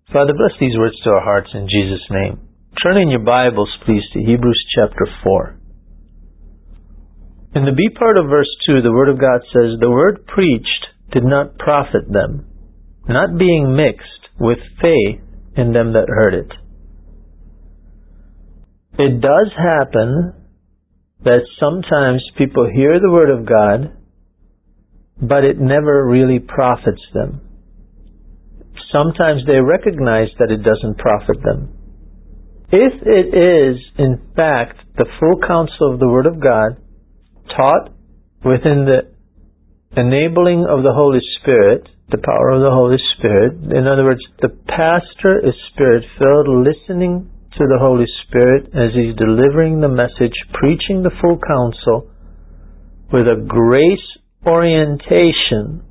Father, bless these words to our hearts in Jesus' name. Turn in your Bibles, please, to Hebrews chapter 4. In the B part of verse 2, the Word of God says, "The word preached did not profit them, not being mixed with faith in them that heard it." It does happen that sometimes people hear the Word of God, but it never really profits them. Sometimes they recognize that it doesn't profit them. If it is, in fact, the full counsel of the Word of God, taught within the enabling of the Holy Spirit, the power of the Holy Spirit, in other words, the pastor is Spirit-filled, listening to the Holy Spirit as he's delivering the message, preaching the full counsel with a grace orientation,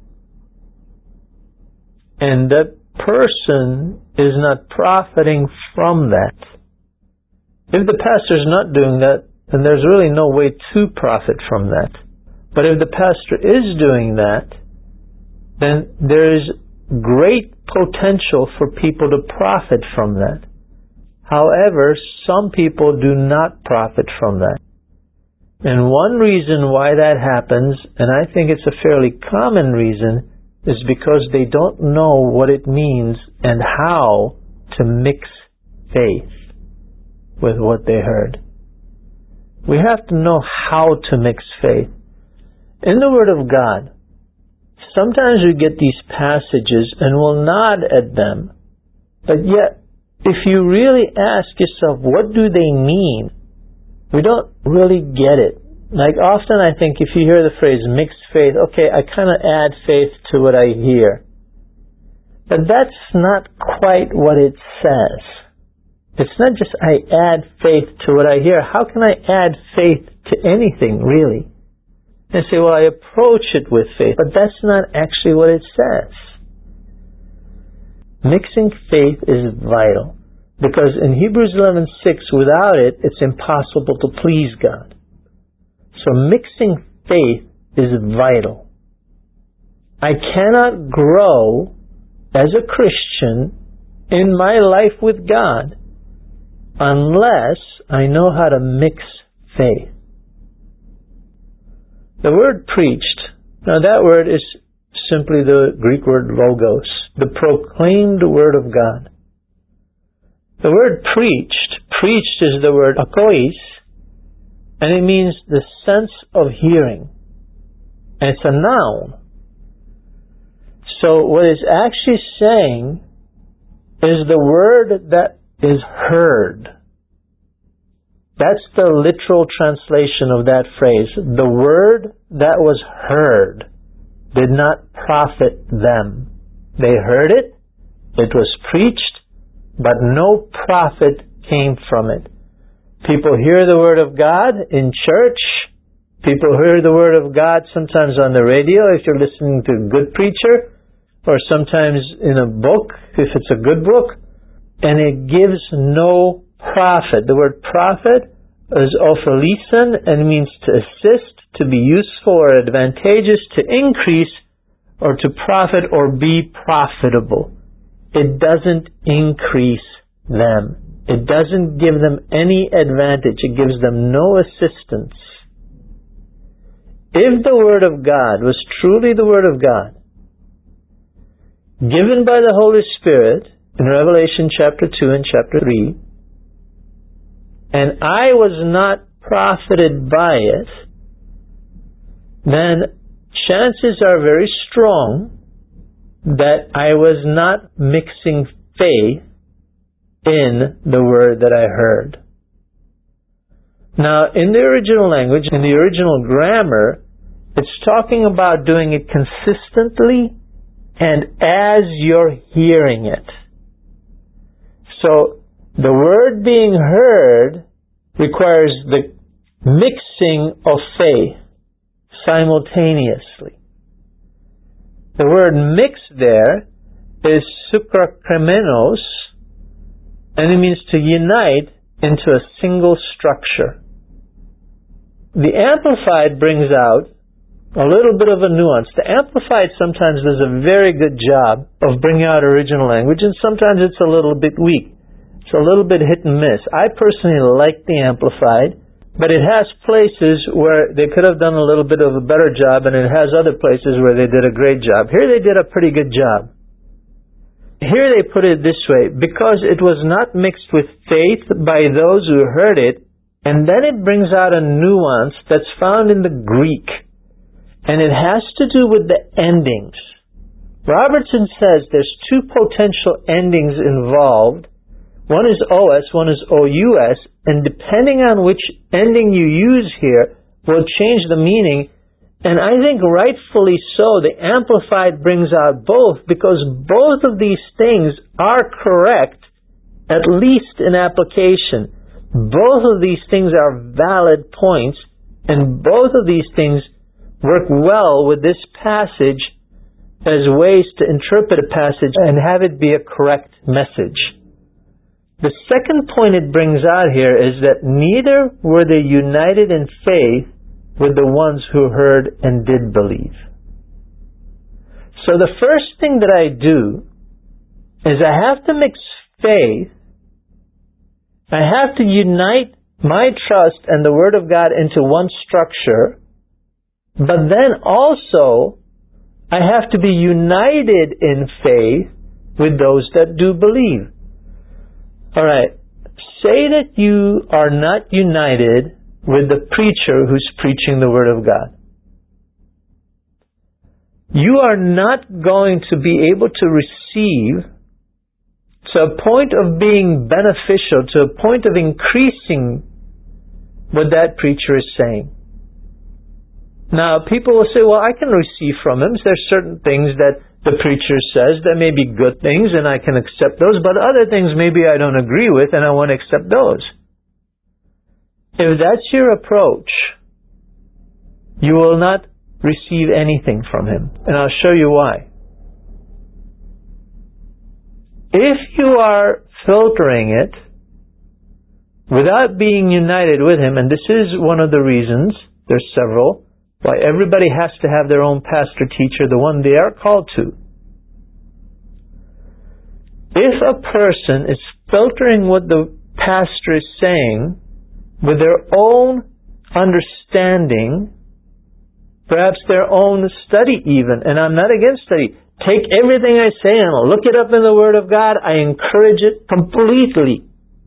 and that person is not profiting from that. If the pastor is not doing that, then there's really no way to profit from that. But if the pastor is doing that, then there is great potential for people to profit from that. However, some people do not profit from that. And one reason why that happens, and I think it's a fairly common reason, is because they don't know what it means and how to mix faith with what they heard. We have to know how to mix faith. In the Word of God, sometimes we get these passages and we'll nod at them, but yet, if you really ask yourself, what do they mean? We don't really get it. Like often I think if you hear the phrase mixed faith, okay, I kind of add faith to what I hear. But that's not quite what it says. It's not just I add faith to what I hear. How can I add faith to anything, really? And say, well, I approach it with faith, but that's not actually what it says. Mixing faith is vital, because in Hebrews 11:6, without it, it's impossible to please God. So mixing faith is vital. I cannot grow as a Christian in my life with God unless I know how to mix faith. The word preached, now that word is simply the Greek word logos, the proclaimed Word of God. The word preached is the word akois, and it means the sense of hearing. And it's a noun. So what it's actually saying is the word that is heard. That's the literal translation of that phrase. The word that was heard did not profit them. They heard it, it was preached, but no profit came from it. People hear the Word of God in church. People hear the Word of God sometimes on the radio if you're listening to a good preacher, or sometimes in a book if it's a good book, and it gives no profit. The word profit is ophelison, and it means to assist, to be useful or advantageous, to increase, or to profit or be profitable. It doesn't increase them. It doesn't give them any advantage. It gives them no assistance. If the Word of God was truly the Word of God, given by the Holy Spirit in Revelation chapter 2 and chapter 3, and I was not profited by it, then chances are very strong that I was not mixing faith in the word that I heard. Now, in the original language, in the original grammar, it's talking about doing it consistently and as you're hearing it. So, the word being heard requires the mixing of faith simultaneously. The word mix there is suprakramenos, and it means to unite into a single structure. The Amplified brings out a little bit of a nuance. The Amplified sometimes does a very good job of bringing out original language, and sometimes it's a little bit weak. It's a little bit hit and miss. I personally like the Amplified, but it has places where they could have done a little bit of a better job, and it has other places where they did a great job. Here they did a pretty good job. Here they put it this way: because it was not mixed with faith by those who heard it, and then it brings out a nuance that's found in the Greek, and it has to do with the endings. Robertson says there's two potential endings involved. One is OS, one is OUS, and depending on which ending you use here will change the meaning. And I think rightfully so, the Amplified brings out both, because both of these things are correct, at least in application. Both of these things are valid points, and both of these things work well with this passage as ways to interpret a passage and have it be a correct message. The second point it brings out here is that neither were they united in faith with the ones who heard and did believe. So the first thing that I do is I have to mix faith. I have to unite my trust and the Word of God into one structure, but then also I have to be united in faith with those that do believe. Alright, say that you are not united with the preacher who's preaching the Word of God. You are not going to be able to receive to a point of being beneficial, to a point of increasing what that preacher is saying. Now, people will say, well, I can receive from him. There's certain things that the preacher says that may be good things and I can accept those, but other things maybe I don't agree with and I want to accept those. If that's your approach, you will not receive anything from him. And I'll show you why. If you are filtering it without being united with him, and this is one of the reasons, there's several, why everybody has to have their own pastor teacher, the one they are called to. If a person is filtering what the pastor is saying with their own understanding, perhaps their own study even, and I'm not against study. Take everything I say and look it up in the Word of God. I encourage it completely.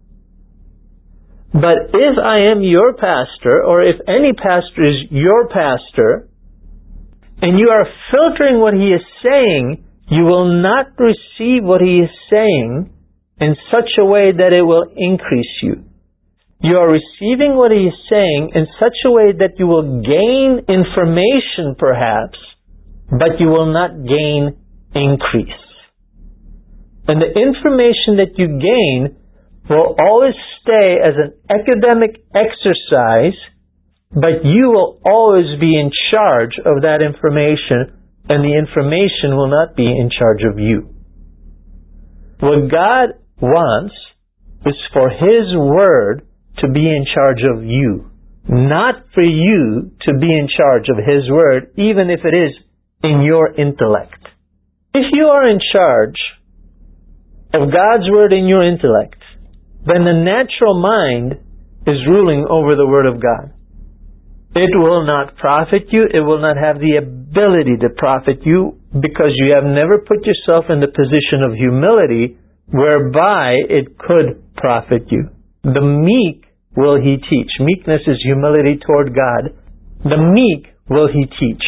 But if I am your pastor, or if any pastor is your pastor, and you are filtering what he is saying, you will not receive what he is saying in such a way that it will increase you. You are receiving what he is saying in such a way that you will gain information perhaps, but you will not gain increase. And the information that you gain will always stay as an academic exercise, but you will always be in charge of that information, and the information will not be in charge of you. What God wants is for His Word to be in charge of you, not for you to be in charge of His Word, even if it is in your intellect. If you are in charge of God's Word in your intellect, then the natural mind is ruling over the Word of God. It will not profit you. It will not have the ability to profit you because you have never put yourself in the position of humility whereby it could profit you. The meek will He teach. Meekness is humility toward God. The meek will He teach.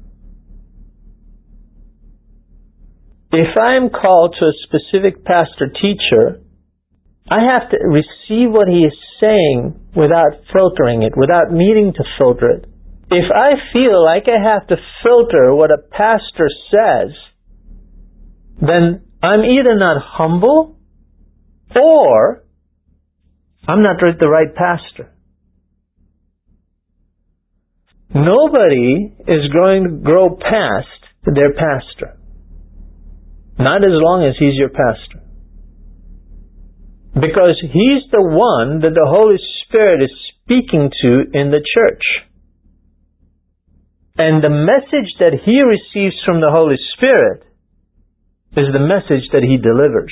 If I am called to a specific pastor-teacher, I have to receive what he is saying without filtering it, without needing to filter it. If I feel like I have to filter what a pastor says, then I'm either not humble or I'm not the right pastor. Nobody is going to grow past their pastor. Not as long as he's your pastor. Because he's the one that the Holy Spirit is speaking to in the church. And the message that he receives from the Holy Spirit is the message that he delivers.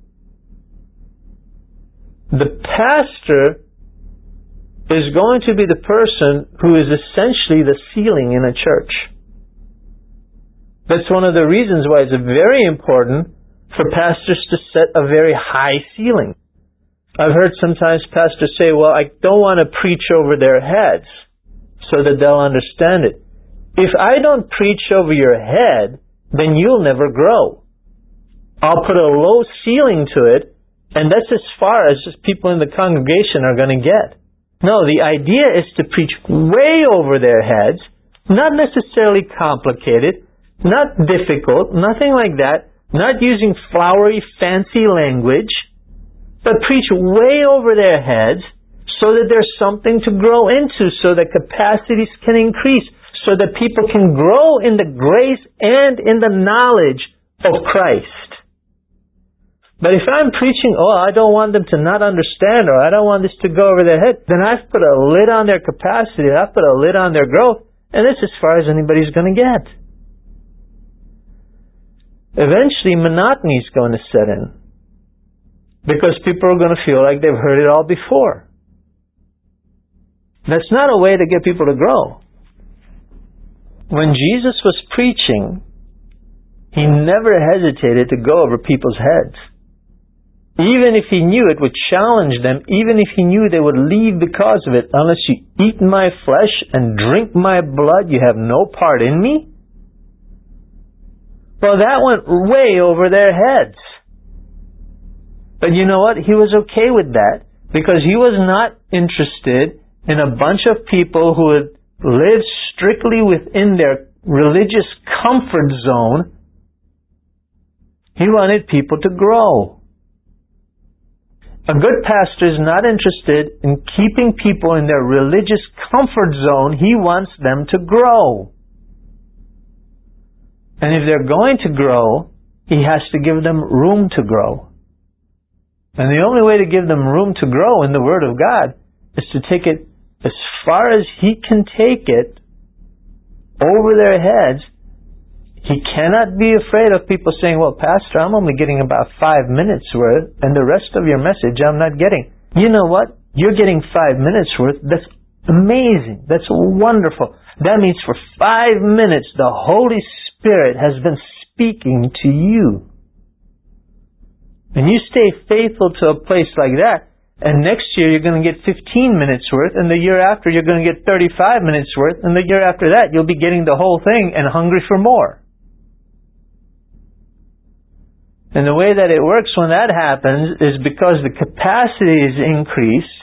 The pastor is going to be the person who is essentially the ceiling in a church. That's one of the reasons why it's very important for pastors to set a very high ceiling. I've heard sometimes pastors say, well, I don't want to preach over their heads so that they'll understand it. If I don't preach over your head, then you'll never grow. I'll put a low ceiling to it, and that's as far as people in the congregation are going to get. No, the idea is to preach way over their heads, not necessarily complicated, not difficult, nothing like that, not using flowery, fancy language, but preach way over their heads so that there's something to grow into, so that capacities can increase, so that people can grow in the grace and in the knowledge of Christ. But if I'm preaching, I don't want them to not understand, or I don't want this to go over their head, then I've put a lid on their capacity, I've put a lid on their growth, and that's as far as anybody's going to get. Eventually, monotony is going to set in, because people are going to feel like they've heard it all before. That's not a way to get people to grow. When Jesus was preaching, he never hesitated to go over people's heads. Even if he knew it would challenge them, even if he knew they would leave because of it, unless you eat my flesh and drink my blood, you have no part in me. Well, that went way over their heads. But you know what? He was okay with that, because he was not interested in a bunch of people who would live strictly within their religious comfort zone. He wanted people to grow. A good pastor is not interested in keeping people in their religious comfort zone. He wants them to grow. And if they're going to grow, he has to give them room to grow. And the only way to give them room to grow in the Word of God is to take it as far as he can take it over their heads. He cannot be afraid of people saying, well, Pastor, I'm only getting about 5 minutes worth, and the rest of your message I'm not getting. You know what? You're getting 5 minutes worth. That's amazing. That's wonderful. That means for 5 minutes, the Holy Spirit has been speaking to you. And you stay faithful to a place like that, and next year you're going to get 15 minutes worth, and the year after you're going to get 35 minutes worth, and the year after that you'll be getting the whole thing and hungry for more. And the way that it works when that happens is because the capacity is increased,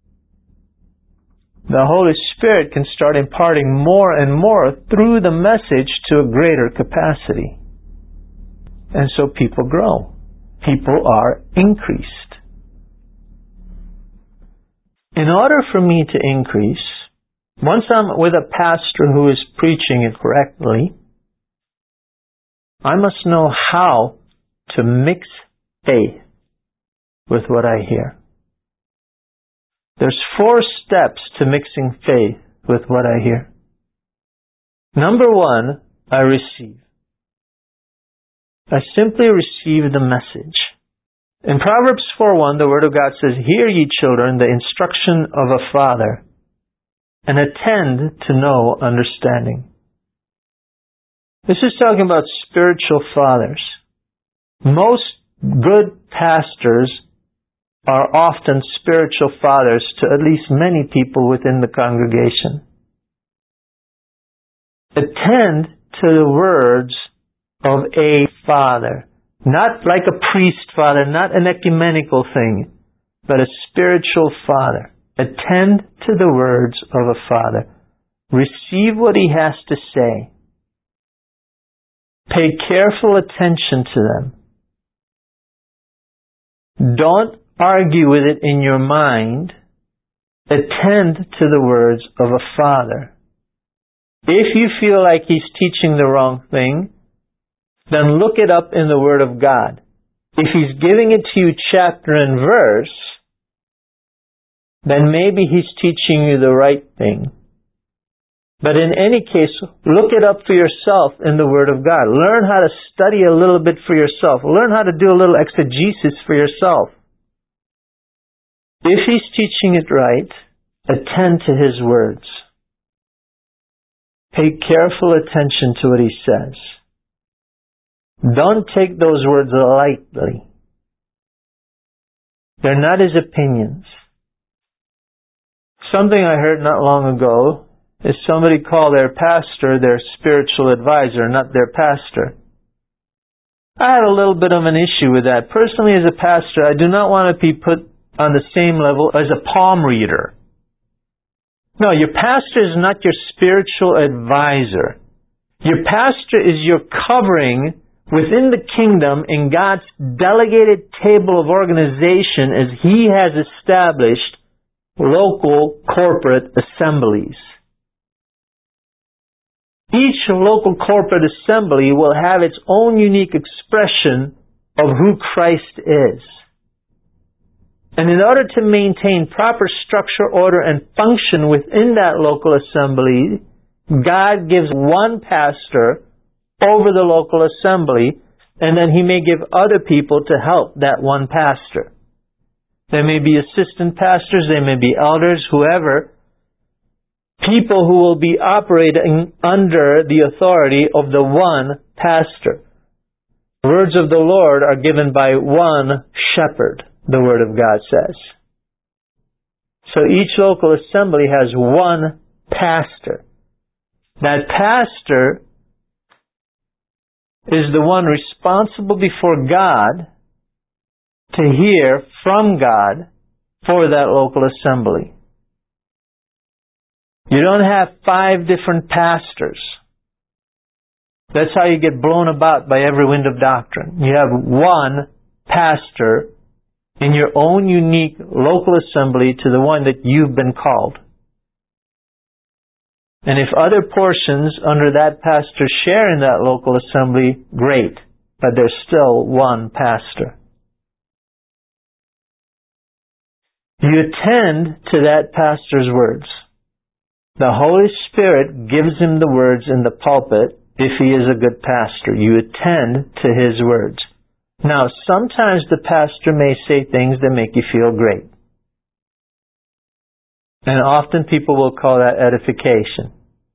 the Holy Spirit can start imparting more and more through the message to a greater capacity. And so people grow. People are increased. In order for me to increase, once I'm with a pastor who is preaching it correctly, I must know how to mix faith with what I hear. There's 4 steps to mixing faith with what I hear. Number 1, I receive. I simply receive the message. In Proverbs 4:1, the Word of God says, "Hear ye children the instruction of a father, and attend to know understanding." This is talking about spiritual fathers. Most good pastors are often spiritual fathers to at least many people within the congregation. Attend to the words of a father. Not like a priest father, not an ecumenical thing, but a spiritual father. Attend to the words of a father. Receive what he has to say. Pay careful attention to them. Don't argue with it in your mind. Attend to the words of a father. If you feel like he's teaching the wrong thing, then look it up in the Word of God. If he's giving it to you chapter and verse, then maybe he's teaching you the right thing. But in any case, look it up for yourself in the Word of God. Learn how to study a little bit for yourself. Learn how to do a little exegesis for yourself. If he's teaching it right, attend to his words. Pay careful attention to what he says. Don't take those words lightly. They're not his opinions. Something I heard not long ago is somebody call their pastor their spiritual advisor, not their pastor. I had a little bit of an issue with that. Personally, as a pastor, I do not want to be put on the same level as a palm reader. No, your pastor is not your spiritual advisor. Your pastor is your covering within the kingdom in God's delegated table of organization as He has established local corporate assemblies. Each local corporate assembly will have its own unique expression of who Christ is. And in order to maintain proper structure, order, and function within that local assembly, God gives one pastor over the local assembly, and then He may give other people to help that one pastor. There may be assistant pastors, there may be elders, whoever, people who will be operating under the authority of the one pastor. The words of the Lord are given by one shepherd, the Word of God says. So each local assembly has one pastor. That pastor is the one responsible before God to hear from God for that local assembly. You don't have 5 different pastors. That's how you get blown about by every wind of doctrine. You have one pastor in your own unique local assembly to the one that you've been called. And if other portions under that pastor share in that local assembly, great, but there's still one pastor. You attend to that pastor's words. The Holy Spirit gives him the words in the pulpit if he is a good pastor. You attend to his words. Now, sometimes the pastor may say things that make you feel great. And often people will call that edification.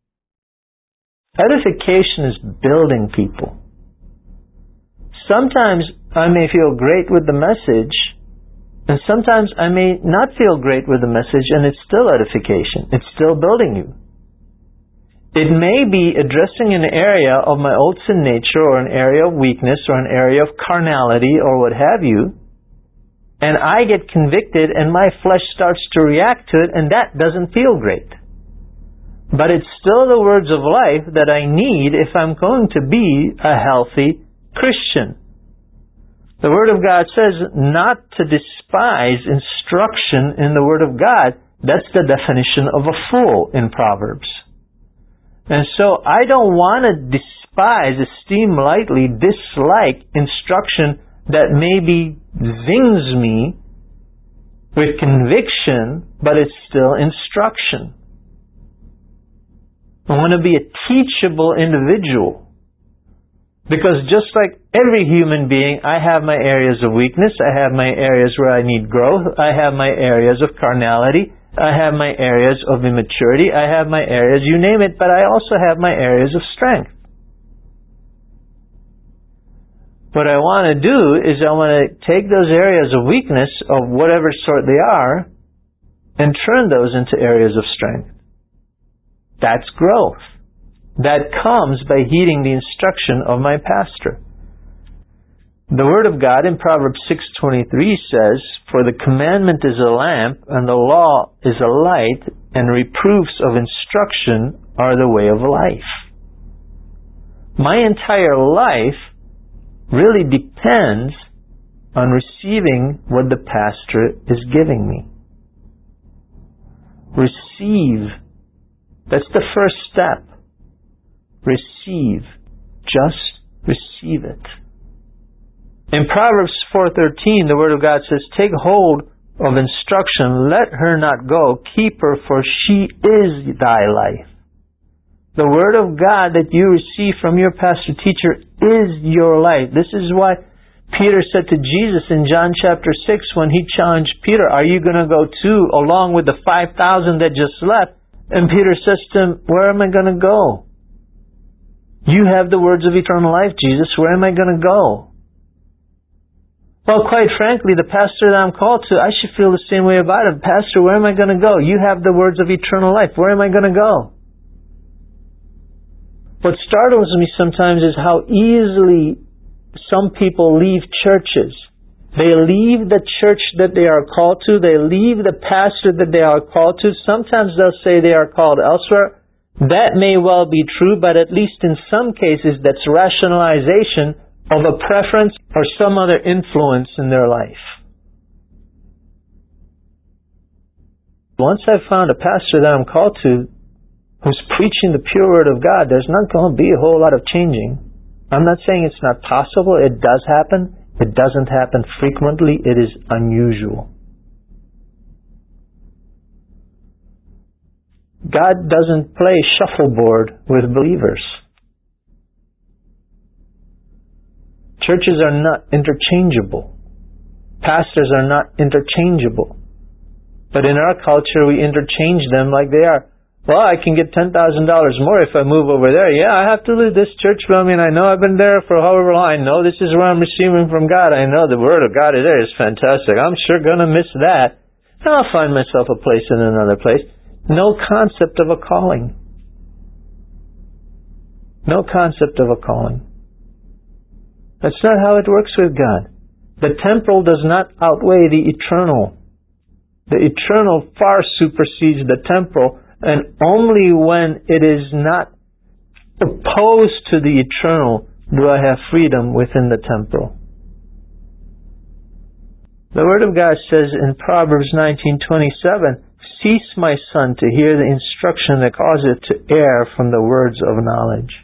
Edification is building people. Sometimes I may feel great with the message, and sometimes I may not feel great with the message, and it's still edification. It's still building you. It may be addressing an area of my old sin nature, or an area of weakness, or an area of carnality, or what have you, and I get convicted and my flesh starts to react to it, and that doesn't feel great. But it's still the words of life that I need if I'm going to be a healthy Christian. The Word of God says not to despise instruction in the Word of God. That's the definition of a fool in Proverbs. And so I don't want to despise, esteem lightly, dislike instruction that maybe zings me with conviction, but it's still instruction. I want to be a teachable individual. Because just like every human being, I have my areas of weakness, I have my areas where I need growth, I have my areas of carnality, I have my areas of immaturity, I have my areas, you name it, but I also have my areas of strength. What I want to do is I want to take those areas of weakness, of whatever sort they are, and turn those into areas of strength. That's growth. That comes by heeding the instruction of my pastor. The Word of God in Proverbs 6:23 says, "For the commandment is a lamp, and the law is a light, and reproofs of instruction are the way of life." My entire life really depends on receiving what the pastor is giving me. Receive. That's the first step. Receive. Just receive it. In Proverbs 4:13, the Word of God says, "Take hold of instruction, let her not go, keep her, for she is thy life." The Word of God that you receive from your pastor teacher is your life. This is why Peter said to Jesus in John chapter 6 when he challenged Peter, are you going to go too along with the 5,000 that just left? And Peter says to him, where am I going to go? You have the words of eternal life, Jesus. Where am I going to go? Well, quite frankly, the pastor that I'm called to, I should feel the same way about it. Pastor, where am I going to go? You have the words of eternal life. Where am I going to go? What startles me sometimes is how easily some people leave churches. They leave the church that they are called to. They leave the pastor that they are called to. Sometimes they'll say they are called elsewhere. That may well be true, but at least in some cases that's rationalization of a preference or some other influence in their life. Once I've found a pastor that I'm called to who's preaching the pure Word of God, there's not going to be a whole lot of changing. I'm not saying it's not possible. It does happen. It doesn't happen frequently. It is unusual. God doesn't play shuffleboard with believers. Churches are not interchangeable. Pastors are not interchangeable. But in our culture, we interchange them like they are. Well, I can get $10,000 more if I move over there. Yeah, I have to leave this church, but I know I've been there for however long. I know this is where I'm receiving from God. I know the Word of God is there. It's fantastic. I'm sure going to miss that. And I'll find myself a place in another place. No concept of a calling. No concept of a calling. That's not how it works with God. The temporal does not outweigh the eternal. The eternal far supersedes the temporal, and only when it is not opposed to the eternal do I have freedom within the temporal. The Word of God says in Proverbs 19:27, cease, my son, to hear the instruction that causeth to err from the words of knowledge.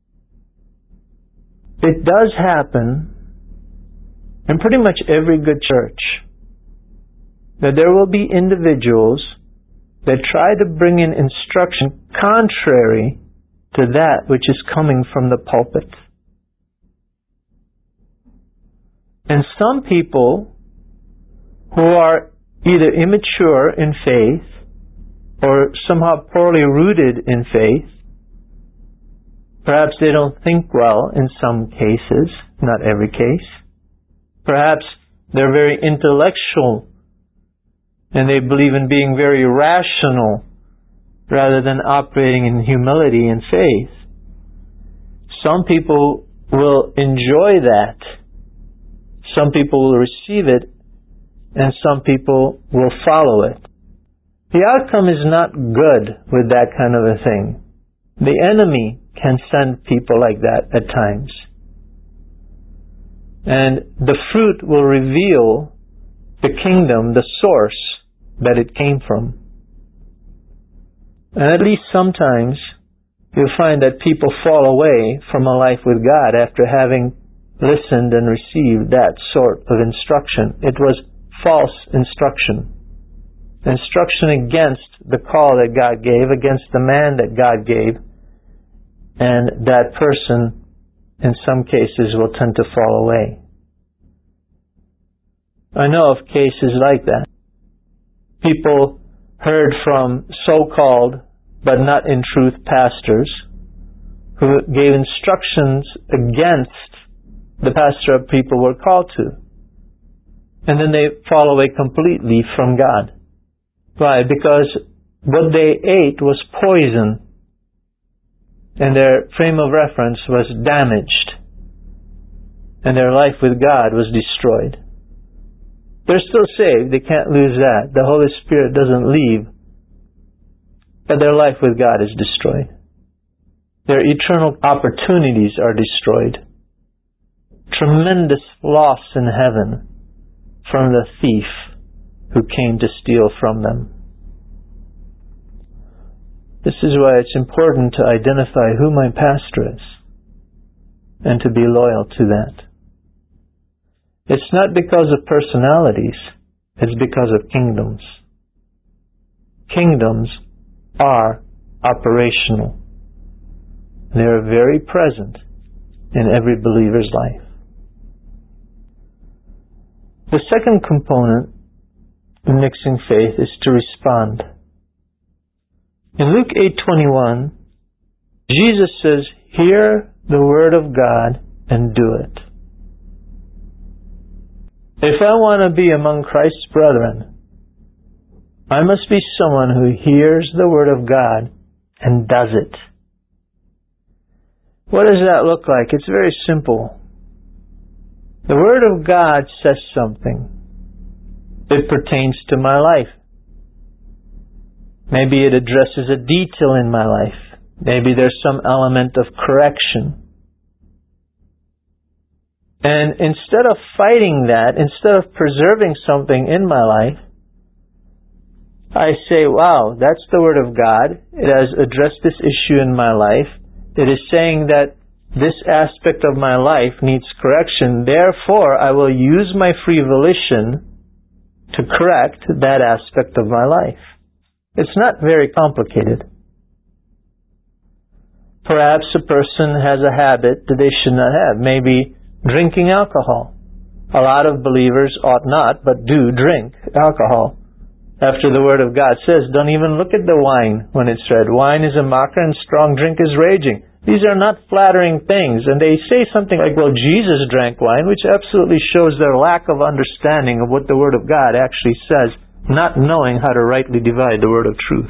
It does happen in pretty much every good church that there will be individuals that try to bring in instruction contrary to that which is coming from the pulpit. And some people who are either immature in faith or somehow poorly rooted in faith, perhaps they don't think well in some cases, not every case. Perhaps they're very intellectual and they believe in being very rational rather than operating in humility and faith. Some people will enjoy that. Some people will receive it, and some people will follow it. The outcome is not good with that kind of a thing. The enemy can send people like that at times. And the fruit will reveal the kingdom, the source that it came from. And at least sometimes you'll find that people fall away from a life with God after having listened and received that sort of instruction. It was false instruction. Instruction against the call that God gave, against the man that God gave, and that person in some cases will tend to fall away. I know of cases like that. People heard from so-called, but not in truth, pastors who gave instructions against the pastor of people were called to. And then they fall away completely from God. Why? Because what they ate was poison, and their frame of reference was damaged, and their life with God was destroyed. They're still saved. They can't lose that. The Holy Spirit doesn't leave. But their life with God is destroyed. Their eternal opportunities are destroyed. Tremendous loss in heaven from the thief who came to steal from them. This is why it's important to identify who my pastor is and to be loyal to that. It's not because of personalities, it's because of kingdoms. Kingdoms are operational. They are very present in every believer's life. The second component of mixing faith is to respond. In Luke 8:21, Jesus says, "Hear the word of God and do it." If I want to be among Christ's brethren, I must be someone who hears the word of God and does it. What does that look like? It's very simple. The word of God says something. It pertains to my life. Maybe it addresses a detail in my life. Maybe there's some element of correction. And instead of fighting that, instead of preserving something in my life, I say, wow, that's the Word of God. It has addressed this issue in my life. It is saying that this aspect of my life needs correction. Therefore, I will use my free volition to correct that aspect of my life. It's not very complicated. Perhaps a person has a habit that they should not have. Maybe drinking alcohol. A lot of believers ought not, but do drink alcohol. After the Word of God says, don't even look at the wine when it's red. Wine is a mocker and strong drink is raging. These are not flattering things. And they say something like, well, Jesus drank wine, which absolutely shows their lack of understanding of what the Word of God actually says, not knowing how to rightly divide the word of truth.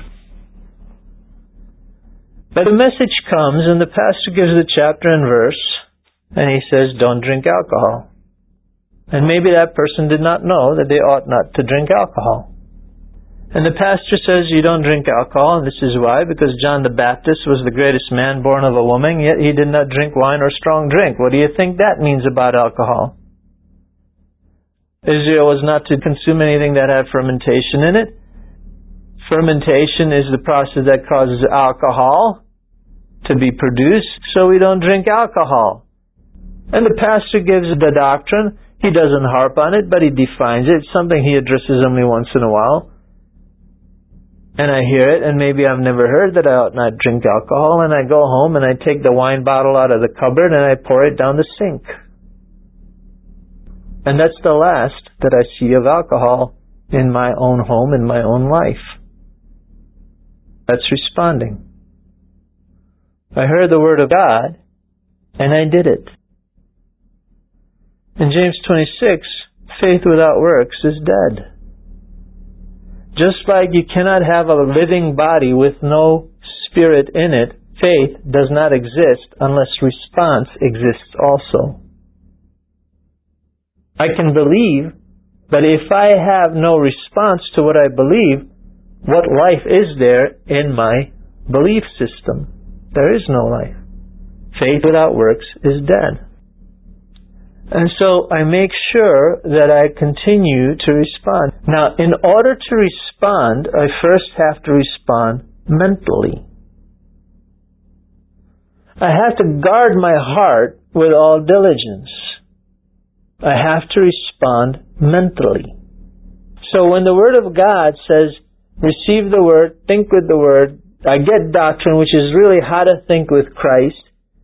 But a message comes and the pastor gives the chapter and verse, and he says, don't drink alcohol. And maybe that person did not know that they ought not to drink alcohol. And the pastor says, you don't drink alcohol, and this is why, because John the Baptist was the greatest man born of a woman, yet he did not drink wine or strong drink. What do you think that means about alcohol? Israel was not to consume anything that had fermentation in it. Fermentation is the process that causes alcohol to be produced, so we don't drink alcohol. And the pastor gives the doctrine. He doesn't harp on it, but he defines it. It's something he addresses only once in a while. And I hear it, and maybe I've never heard that I ought not drink alcohol, and I go home and I take the wine bottle out of the cupboard and I pour it down the sink. And that's the last that I see of alcohol in my own home, in my own life. That's responding. I heard the Word of God, and I did it. In James 26, faith without works is dead. Just like you cannot have a living body with no spirit in it, faith does not exist unless response exists also. I can believe, but if I have no response to what I believe, what life is there in my belief system? There is no life. Faith without works is dead. And so I make sure that I continue to respond. Now, in order to respond, I first have to respond mentally. I have to guard my heart with all diligence. I have to respond mentally. So when the Word of God says, receive the Word, think with the Word, I get doctrine, which is really how to think with Christ,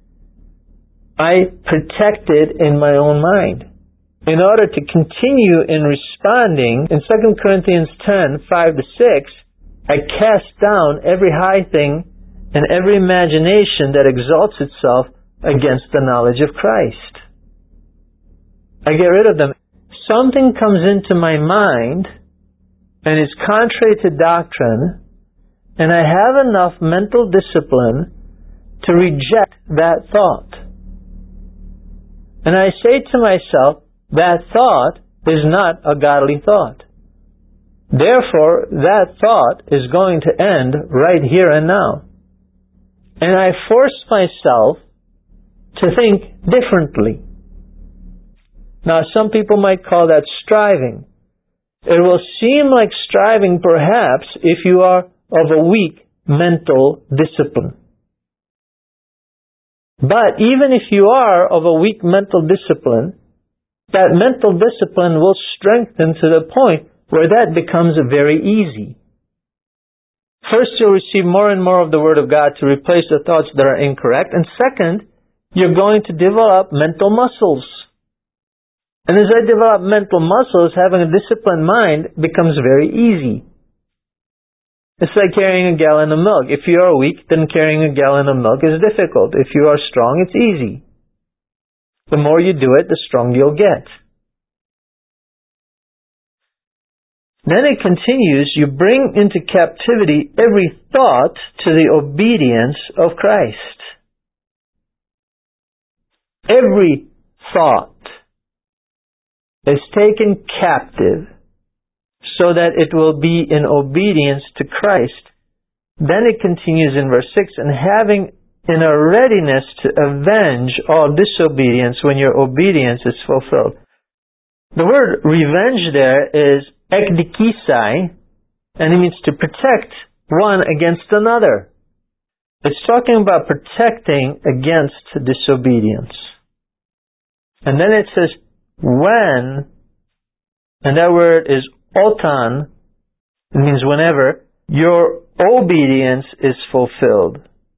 I protect it in my own mind. In order to continue in responding, in 2 Corinthians 10, 5-6, I cast down every high thing and every imagination that exalts itself against the knowledge of Christ. I get rid of them. Something comes into my mind and is contrary to doctrine, and I have enough mental discipline to reject that thought. And I say to myself, that thought is not a godly thought. Therefore, that thought is going to end right here and now. And I force myself to think differently. Now, some people might call that striving. It will seem like striving, perhaps, if you are of a weak mental discipline. But even if you are of a weak mental discipline, that mental discipline will strengthen to the point where that becomes very easy. First, you'll receive more and more of the Word of God to replace the thoughts that are incorrect. And second, you're going to develop mental muscles. And as I develop mental muscles, having a disciplined mind becomes very easy. It's like carrying a gallon of milk. If you are weak, then carrying a gallon of milk is difficult. If you are strong, it's easy. The more you do it, the stronger you'll get. Then it continues, you bring into captivity every thought to the obedience of Christ. Every thought is taken captive so that it will be in obedience to Christ. Then it continues in verse 6, and having in a readiness to avenge all disobedience when your obedience is fulfilled. The word revenge there is ekdikisai, and it means to protect one against another. It's talking about protecting against disobedience. And then it says, when, and that word is otan, it means whenever, your obedience is fulfilled.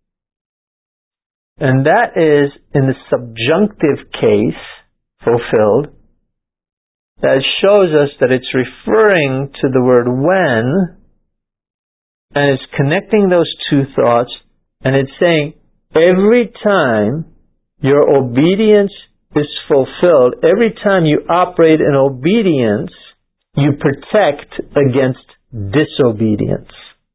And that is in the subjunctive case, fulfilled. That shows us that it's referring to the word when, and it's connecting those two thoughts, and it's saying, every time your obedience is fulfilled, every time you operate in obedience, you protect against disobedience.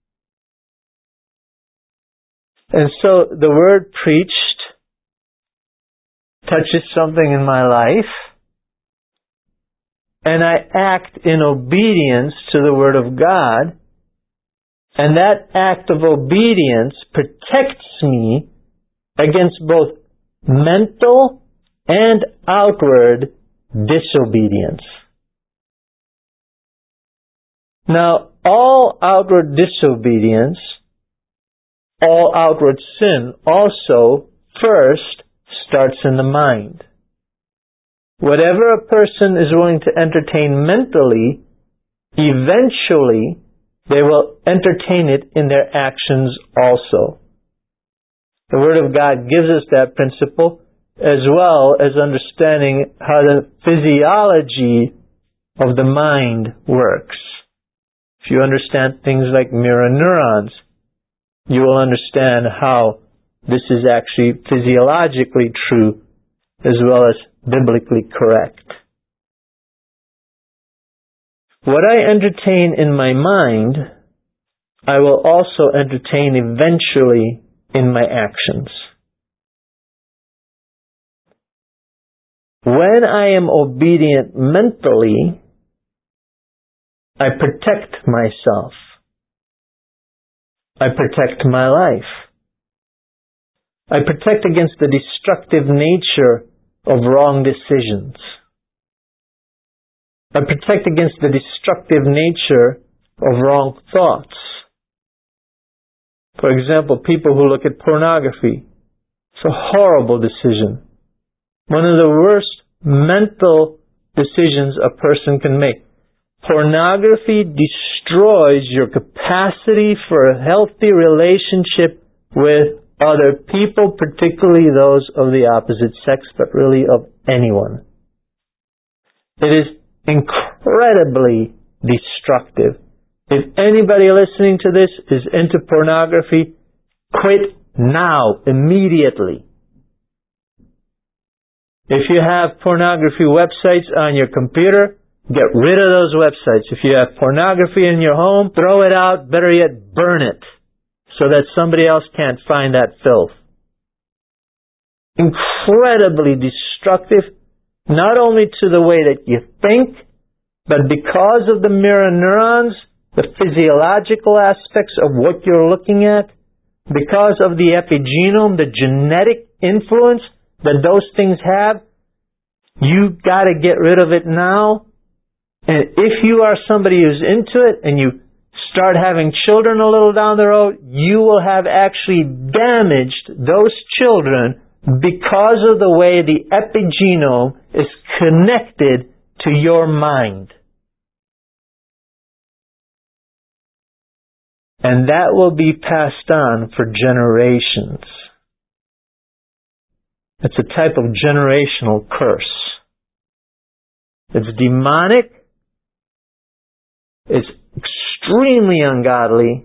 And so the word preached touches something in my life, and I act in obedience to the Word of God, and that act of obedience protects me against both mental and outward disobedience. Now, all outward disobedience, all outward sin also first starts in the mind. Whatever a person is willing to entertain mentally, eventually they will entertain it in their actions also. The Word of God gives us that principle, as well as understanding how the physiology of the mind works. If you understand things like mirror neurons, you will understand how this is actually physiologically true, as well as biblically correct. What I entertain in my mind, I will also entertain eventually in my actions. When I am obedient mentally, I protect myself. I protect my life. I protect against the destructive nature of wrong decisions. I protect against the destructive nature of wrong thoughts. For example, people who look at pornography. It's a horrible decision. One of the worst mental decisions a person can make. Pornography destroys your capacity for a healthy relationship with other people, particularly those of the opposite sex, but really of anyone. It is incredibly destructive. If anybody listening to this is into pornography, quit now, immediately. If you have pornography websites on your computer, get rid of those websites. If you have pornography in your home, throw it out, better yet, burn it, so that somebody else can't find that filth. Incredibly destructive, not only to the way that you think, but because of the mirror neurons, the physiological aspects of what you're looking at, because of the epigenome, the genetic influence that those things have, you got to get rid of it now. And if you are somebody who's into it and you start having children a little down the road, you will have actually damaged those children because of the way the epigenome is connected to your mind. And that will be passed on for generations. It's a type of generational curse. It's demonic. It's extremely ungodly.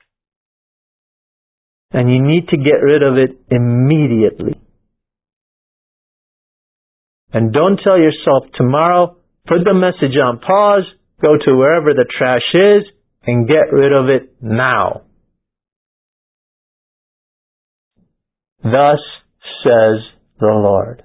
And you need to get rid of it immediately. And don't tell yourself tomorrow, put the message on pause, go to wherever the trash is, and get rid of it now. Thus says the Lord.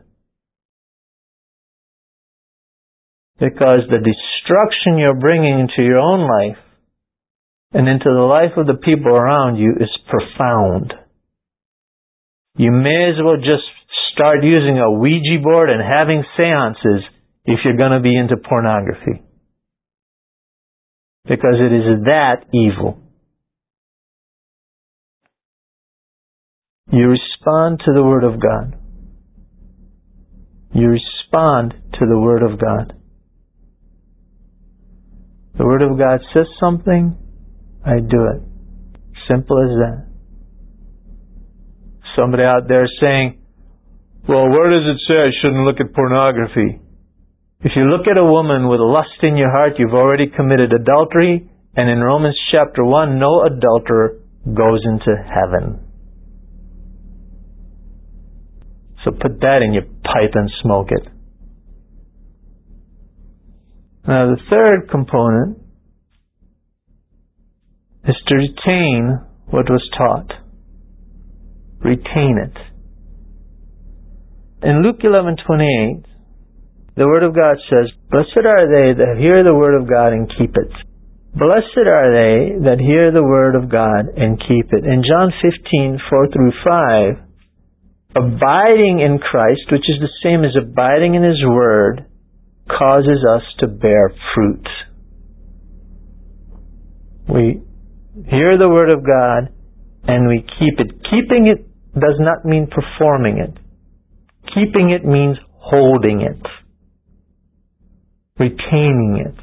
Because the destruction you're bringing into your own life and into the life of the people around you is profound. You may as well just start using a Ouija board and having seances if you're going to be into pornography. Because it is that evil. You respond to the Word of God. You respond to the Word of God. The Word of God says something, I do it. Simple as that. Somebody out there saying, well, where does it say I shouldn't look at pornography? If you look at a woman with lust in your heart, you've already committed adultery. And in Romans chapter 1, no adulterer goes into heaven. So put that in your pipe and smoke it. Now the third component is to retain what was taught. Retain it. In Luke 11:28, the Word of God says, blessed are they that hear the Word of God and keep it. Blessed are they that hear the Word of God and keep it. In John 15:4-5, abiding in Christ, which is the same as abiding in His Word, causes us to bear fruit. We hear the Word of God and we keep it. Keeping it does not mean performing it. Keeping it means holding it. Retaining it.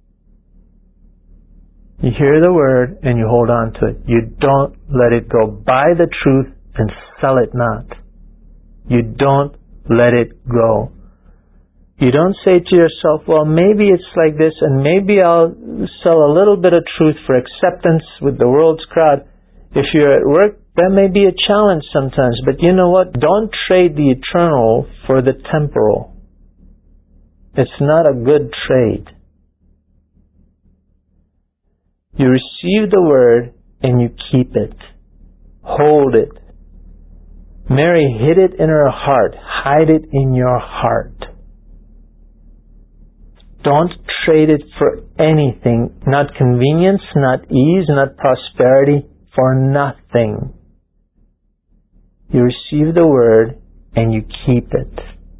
You hear the Word and you hold on to it. You don't let it go. Buy the truth and sell it not. You don't let it go. You don't say to yourself, well, maybe it's like this and maybe I'll sell a little bit of truth for acceptance with the world's crowd. If you're at work, that may be a challenge sometimes, but you know what? Don't trade the eternal for the temporal. It's not a good trade. You receive the Word and you keep it. Hold it. Mary hid it in her heart. Hide it in your heart. Don't trade it for anything. Not convenience, not ease, not prosperity, for nothing. You receive the Word and you keep it.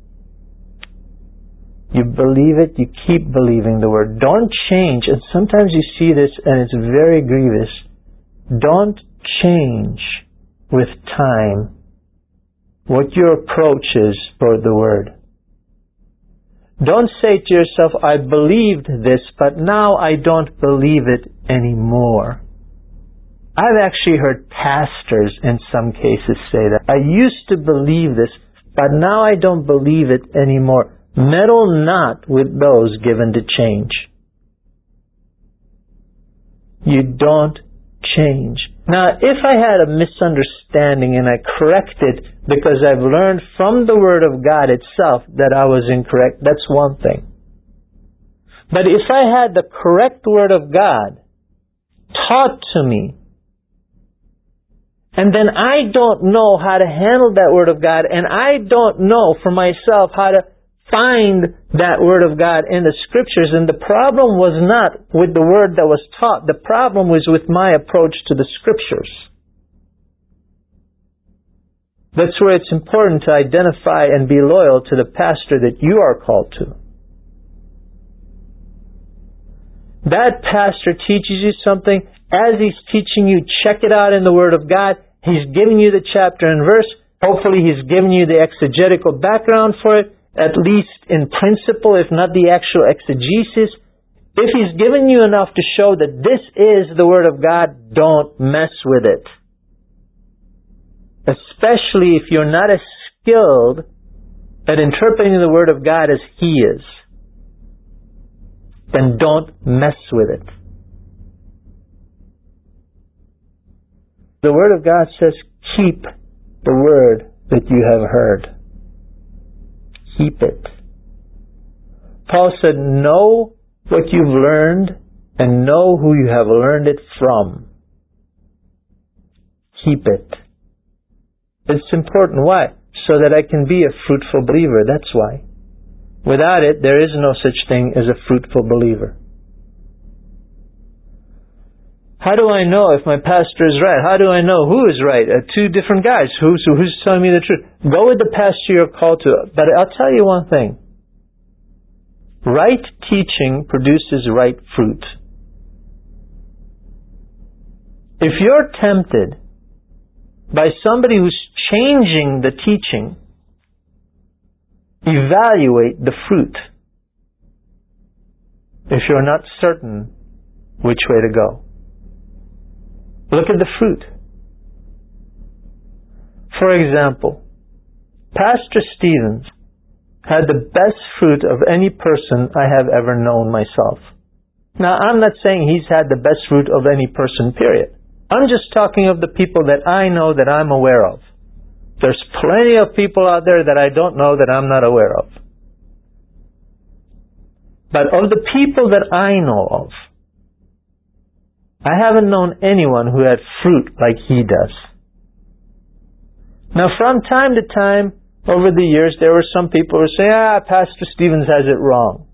You believe it, you keep believing the Word. Don't change. And sometimes you see this and it's very grievous. Don't change with time what your approach is toward the Word. Don't say to yourself, I believed this, but now I don't believe it anymore. I've actually heard pastors in some cases say that. I used to believe this, but now I don't believe it anymore. Meddle not with those given to change. You don't change. Now, if I had a misunderstanding and I correct it because I've learned from the Word of God itself that I was incorrect, that's one thing. But if I had the correct Word of God taught to me, and then I don't know how to handle that Word of God, and I don't know for myself how to find that Word of God in the Scriptures, and the problem was not with the Word that was taught. The problem was with my approach to the Scriptures. That's where it's important to identify and be loyal to the pastor that you are called to. That pastor teaches you something. As he's teaching you, check it out in the Word of God. He's giving you the chapter and verse. Hopefully he's giving you the exegetical background for it, at least in principle, if not the actual exegesis. If He's given you enough to show that this is the Word of God, don't mess with it. Especially if you're not as skilled at interpreting the Word of God as He is. Then don't mess with it. The Word of God says, keep the Word that you have heard. Keep it. Paul said, know what you've learned and know who you have learned it from. Keep it. It's important. Why? So that I can be a fruitful believer. That's why. Without it, there is no such thing as a fruitful believer. How do I know if my pastor is right? How do I know who is right? Two different guys. Who's telling me the truth? Go with the pastor you're called to. But I'll tell you one thing. Right teaching produces right fruit. If you're tempted by somebody who's changing the teaching, evaluate the fruit if you're not certain which way to go. Look at the fruit. For example, Pastor Stevens had the best fruit of any person I have ever known myself. Now, I'm not saying he's had the best fruit of any person, period. I'm just talking of the people that I know that I'm aware of. There's plenty of people out there that I don't know that I'm not aware of. But of the people that I know of, I haven't known anyone who had fruit like he does. Now, from time to time, over the years, there were some people who say, Pastor Stevens has it wrong.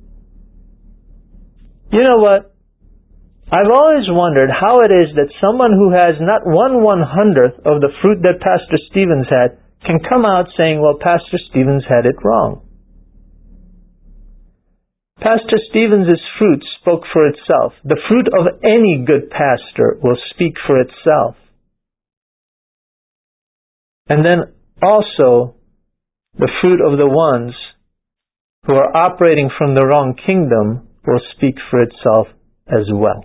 You know what? I've always wondered how it is that someone who has not 1/100th of the fruit that Pastor Stevens had can come out saying, well, Pastor Stevens had it wrong. Pastor Stevens' fruit spoke for itself. The fruit of any good pastor will speak for itself. And then also, the fruit of the ones who are operating from the wrong kingdom will speak for itself as well.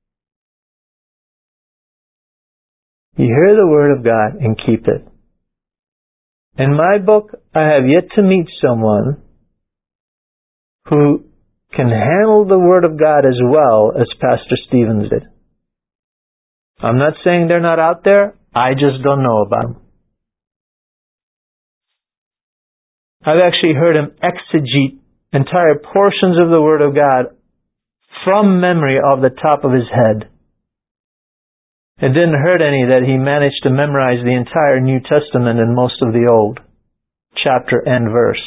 You hear the Word of God and keep it. In my book, I have yet to meet someone who can handle the Word of God as well as Pastor Stevens did. I'm not saying they're not out there. I just don't know about them. I've actually heard him exegete entire portions of the Word of God from memory off the top of his head. It didn't hurt any that he managed to memorize the entire New Testament and most of the Old, chapter and verse.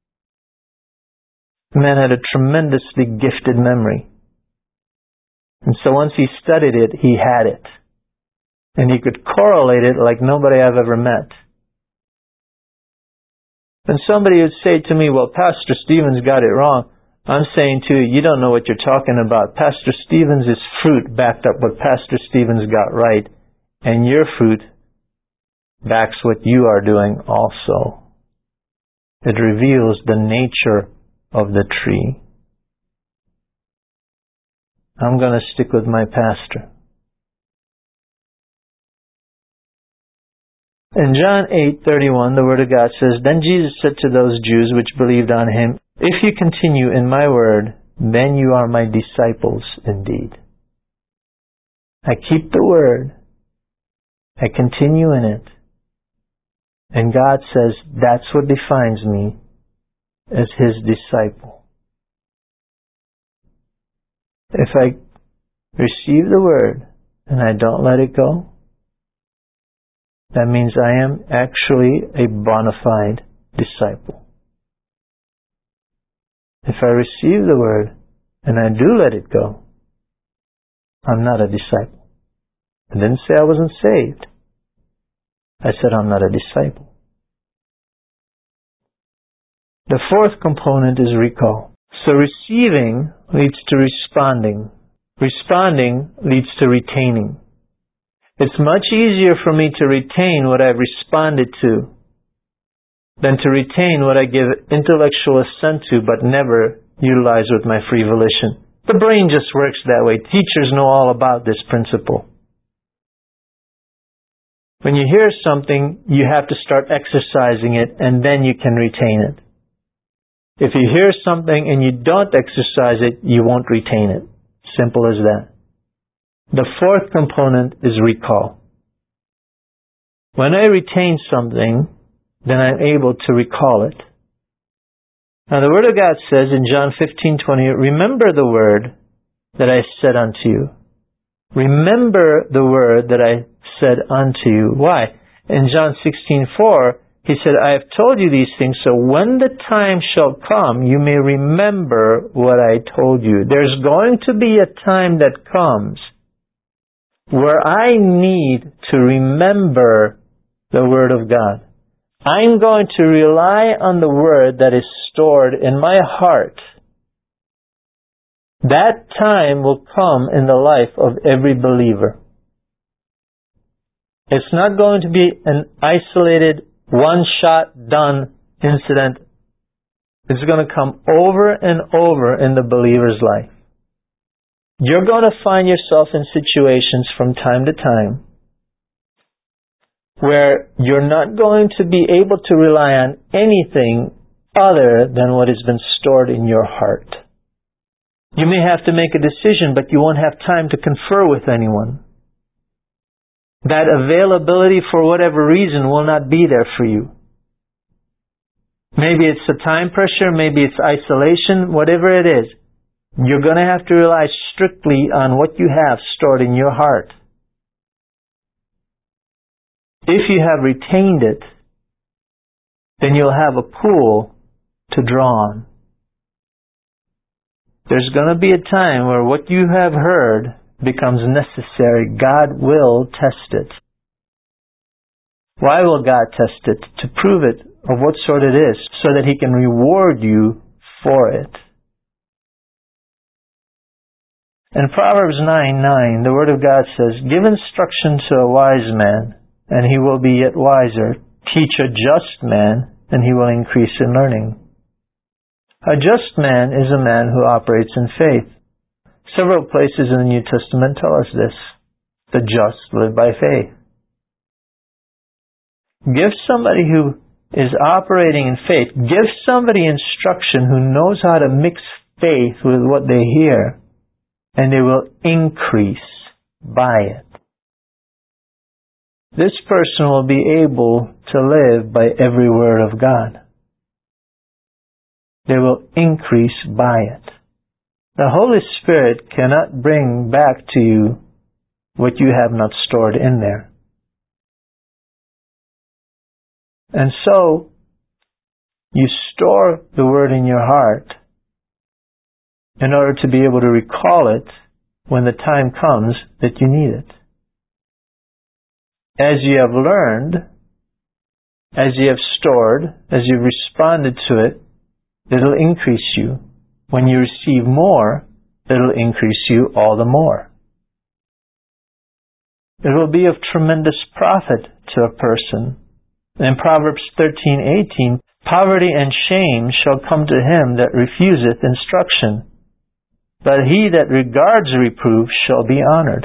The man had a tremendously gifted memory. And so once he studied it, he had it. And he could correlate it like nobody I've ever met. And somebody would say to me, well, Pastor Stevens got it wrong. I'm saying to you, you don't know what you're talking about. Pastor Stevens' fruit backed up what Pastor Stevens got right. And your fruit backs what you are doing also. It reveals the nature of the tree. I'm going to stick with my pastor. In John 8:31, the Word of God says, Then Jesus said to those Jews which believed on Him, If you continue in my word, then you are my disciples indeed. I keep the word. I continue in it. And God says, that's what defines me as His disciple. If I receive the word and I don't let it go, that means I am actually a bona fide disciple. If I receive the word and I do let it go, I'm not a disciple. I didn't say I wasn't saved. I said I'm not a disciple. The fourth component is recall. So receiving leads to responding. Responding leads to retaining. It's much easier for me to retain what I've responded to than to retain what I give intellectual assent to but never utilize with my free volition. The brain just works that way. Teachers know all about this principle. When you hear something, you have to start exercising it, and then you can retain it. If you hear something and you don't exercise it, you won't retain it. Simple as that. The fourth component is recall. When I retain something, then I'm able to recall it. Now the Word of God says in John 15:20, remember the word that I said unto you. Remember the word that I said unto you. Why? In John 16:4, he said, I have told you these things, so when the time shall come, you may remember what I told you. There's going to be a time that comes where I need to remember the Word of God. I'm going to rely on the Word that is stored in my heart. That time will come in the life of every believer. It's not going to be an isolated, one-shot done incident. It's going to come over and over in the believer's life. You're going to find yourself in situations from time to time where you're not going to be able to rely on anything other than what has been stored in your heart. You may have to make a decision, but you won't have time to confer with anyone. That availability for whatever reason will not be there for you. Maybe it's a time pressure, maybe it's isolation, whatever it is. You're going to have to rely strictly on what you have stored in your heart. If you have retained it, then you'll have a pool to draw on. There's going to be a time where what you have heard becomes necessary. God will test it. Why will God test it? To prove it of what sort it is, so that He can reward you for it. In Proverbs 9:9, the Word of God says, give instruction to a wise man, and he will be yet wiser. Teach a just man, and he will increase in learning. A just man is a man who operates in faith. Several places in the New Testament tell us this. The just live by faith. Give somebody who is operating in faith, give somebody instruction who knows how to mix faith with what they hear, and they will increase by it. This person will be able to live by every word of God. They will increase by it. The Holy Spirit cannot bring back to you what you have not stored in there. And so, you store the Word in your heart in order to be able to recall it when the time comes that you need it. As you have learned, as you have stored, as you've responded to it, it'll increase you. When you receive more, it'll increase you all the more. It will be of tremendous profit to a person. In Proverbs 13:18, poverty and shame shall come to him that refuseth instruction, but he that regards reproof shall be honored.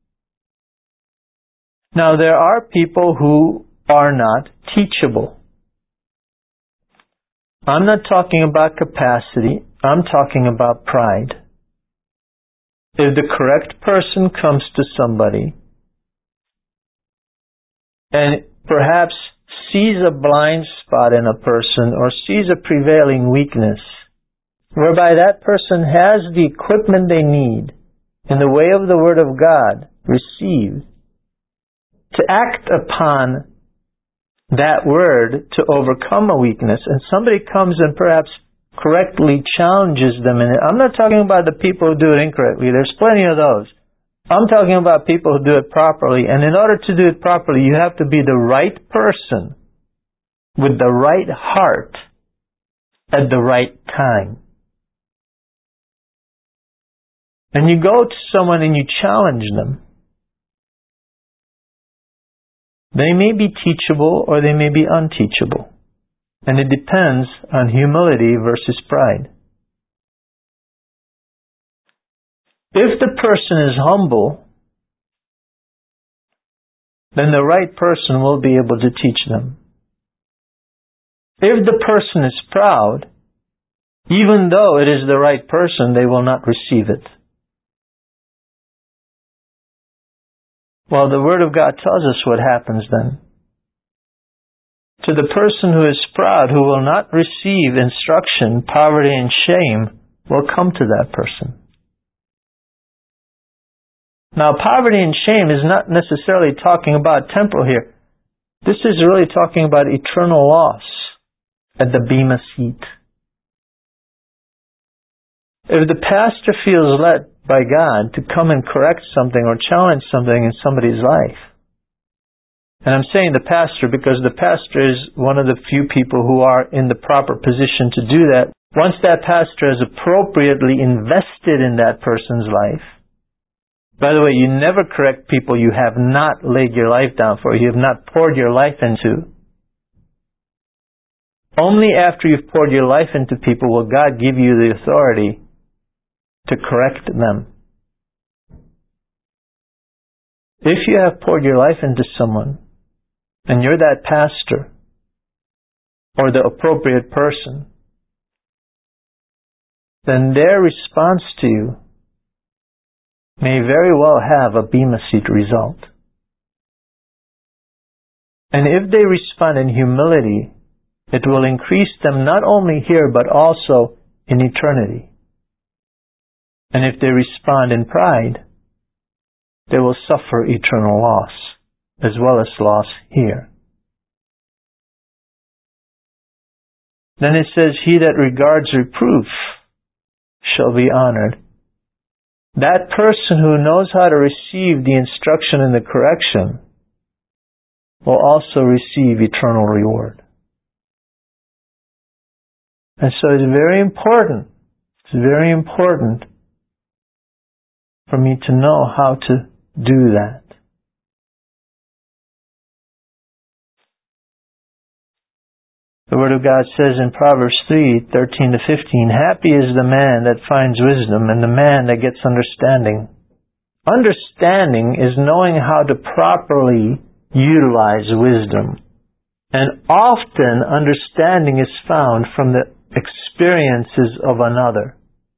Now there are people who are not teachable. I'm not talking about capacity, I'm talking about pride. If the correct person comes to somebody and perhaps sees a blind spot in a person or sees a prevailing weakness, whereby that person has the equipment they need in the way of the Word of God received to act upon that Word to overcome a weakness, and somebody comes and perhaps correctly challenges them in it. I'm not talking about the people who do it incorrectly. There's plenty of those. I'm talking about people who do it properly. And in order to do it properly, you have to be the right person with the right heart at the right time. And you go to someone and you challenge them. They may be teachable or they may be unteachable. And it depends on humility versus pride. If the person is humble, then the right person will be able to teach them. If the person is proud, even though it is the right person, they will not receive it. Well, the Word of God tells us what happens then. To the person who is proud, who will not receive instruction, poverty and shame will come to that person. Now, poverty and shame is not necessarily talking about temporal here. This is really talking about eternal loss at the Bema seat. If the pastor feels led by God to come and correct something or challenge something in somebody's life, and I'm saying the pastor because the pastor is one of the few people who are in the proper position to do that. Once that pastor has appropriately invested in that person's life, by the way, you never correct people you have not laid your life down for, you have not poured your life into. Only after you've poured your life into people will God give you the authority to correct them. If you have poured your life into someone, and you're that pastor, or the appropriate person, then their response to you may very well have a Bema seat result. And if they respond in humility, it will increase them not only here, but also in eternity. And if they respond in pride, they will suffer eternal loss, as well as loss here. Then it says, he that regards reproof shall be honored. That person who knows how to receive the instruction and the correction will also receive eternal reward. And so it's very important for me to know how to do that. The Word of God says in Proverbs 3:13-15, happy is the man that finds wisdom and the man that gets understanding. Understanding is knowing how to properly utilize wisdom. And often understanding is found from the experiences of another.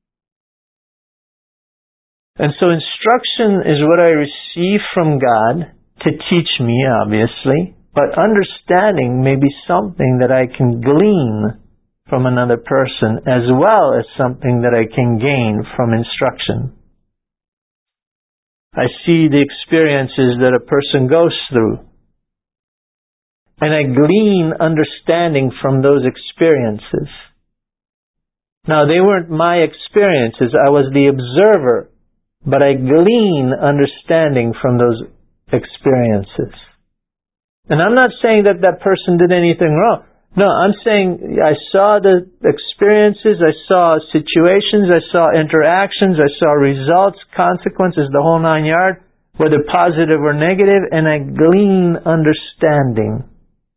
And so instruction is what I receive from God to teach me, obviously. But understanding may be something that I can glean from another person, as well as something that I can gain from instruction. I see the experiences that a person goes through, and I glean understanding from those experiences. Now, they weren't my experiences. I was the observer, but I glean understanding from those experiences. And I'm not saying that that person did anything wrong. No, I'm saying I saw the experiences, I saw situations, I saw interactions, I saw results, consequences, the whole 9 yards, whether positive or negative, and I glean understanding.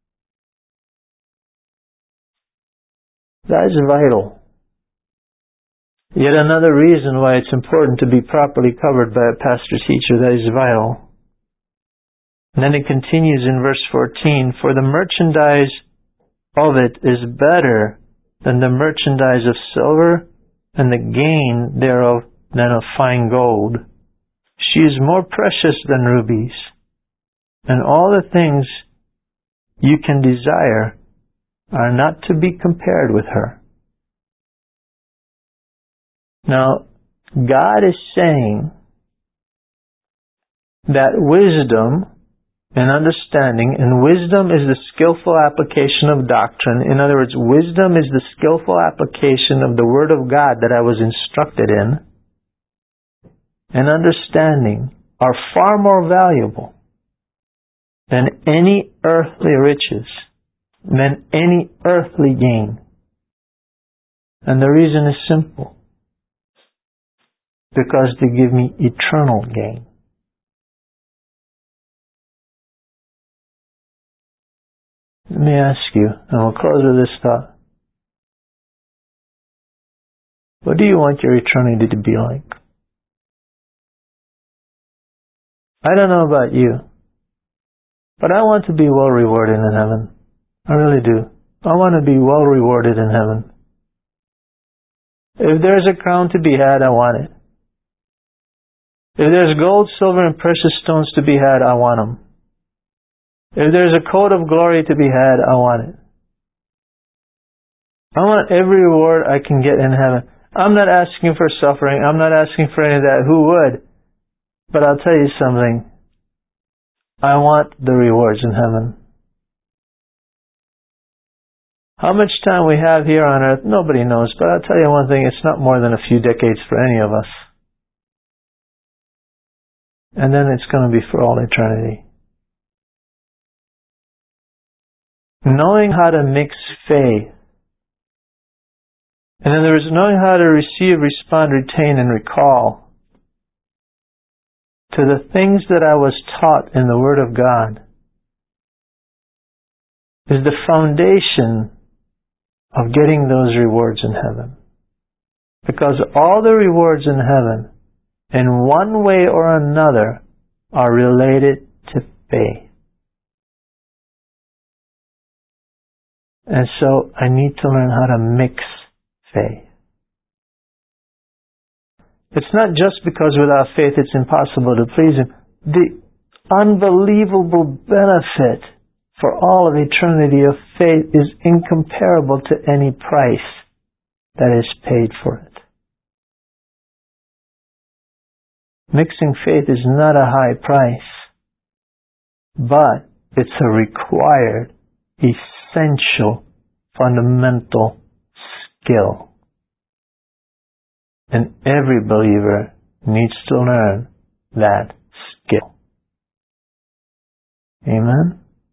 That is vital. Yet another reason why it's important to be properly covered by a pastor teacher, that is vital. And then it continues in verse 14, for the merchandise of it is better than the merchandise of silver, and the gain thereof than of fine gold. She is more precious than rubies, and all the things you can desire are not to be compared with her. Now, God is saying that wisdom and understanding, and wisdom is the skillful application of doctrine. In other words, wisdom is the skillful application of the Word of God that I was instructed in, and understanding are far more valuable than any earthly riches, than any earthly gain. And the reason is simple. Because they give me eternal gain. Let me ask you, and we'll close with this thought. What do you want your eternity to be like? I don't know about you, but I want to be well rewarded in heaven. I really do. I want to be well rewarded in heaven. If there's a crown to be had, I want it. If there's gold, silver, and precious stones to be had, I want them. If there's a coat of glory to be had, I want it. I want every reward I can get in heaven. I'm not asking for suffering. I'm not asking for any of that. Who would? But I'll tell you something. I want the rewards in heaven. How much time we have here on earth, nobody knows. But I'll tell you one thing, it's not more than a few decades for any of us. And then it's going to be for all eternity. Knowing how to mix faith, and in other words, knowing how to receive, respond, retain, and recall to the things that I was taught in the Word of God, is the foundation of getting those rewards in heaven. Because all the rewards in heaven, in one way or another, are related to faith. And so I need to learn how to mix faith. It's not just because without faith it's impossible to please Him. The unbelievable benefit for all of eternity of faith is incomparable to any price that is paid for it. Mixing faith is not a high price, but it's a required, essential, fundamental skill. And every believer needs to learn that skill. Amen?